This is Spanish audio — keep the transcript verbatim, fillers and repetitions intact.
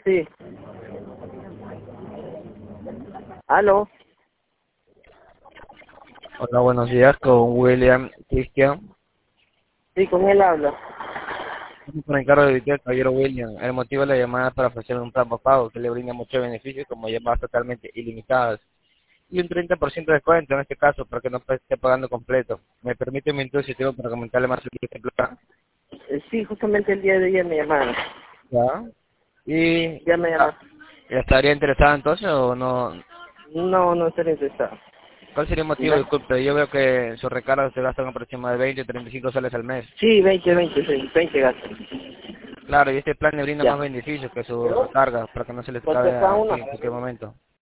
Sí. ¿Aló? Hola, buenos días, con William Cristian. Sí, con él habla. Por encargo de usted, caballero William. El motivo de la llamada es para ofrecer un plan pago que le brinda muchos beneficios, como llamadas totalmente ilimitadas. Y un treinta por ciento de descuento en este caso, para que no esté pagando completo. ¿Me permite un minuto si tengo para comentarle más sobre este plan? Eh, Sí, justamente el día de ayer me llamaron. ¿Ya? ¿Y Ya me ah, llamaron. estaría interesada entonces o no? No, no estoy interesado. ¿Cuál sería el motivo? ¿Ya? Disculpe, yo veo que sus recargos se gastan aproximadamente veinte, treinta y cinco soles al mes. Sí, veinte, veinte, sí, veinte gastos. Claro, y este plan le brinda más Ya. beneficios que su recarga, para que no se les ¿Cuánto acabe está uno? así en cualquier momento.